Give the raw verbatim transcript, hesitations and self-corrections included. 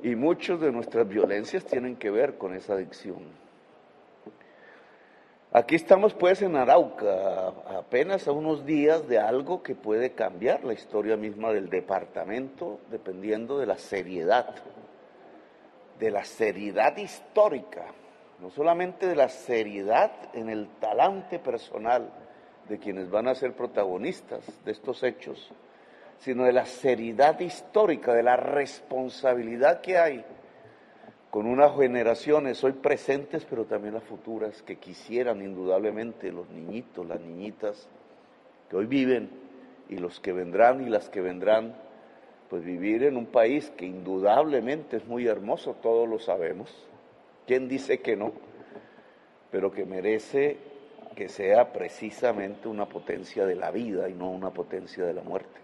Y muchas de nuestras violencias tienen que ver con esa adicción. Aquí estamos pues en Arauca, apenas a unos días de algo que puede cambiar la historia misma del departamento, dependiendo de la seriedad, de la seriedad histórica, no solamente de la seriedad en el talante personal de quienes van a ser protagonistas de estos hechos, sino de la seriedad histórica, de la responsabilidad que hay con unas generaciones hoy presentes, pero también las futuras, que quisieran indudablemente los niñitos, las niñitas que hoy viven y los que vendrán y las que vendrán, pues vivir en un país que indudablemente es muy hermoso, todos lo sabemos. ¿Quién dice que no? Pero que merece que sea precisamente una potencia de la vida y no una potencia de la muerte.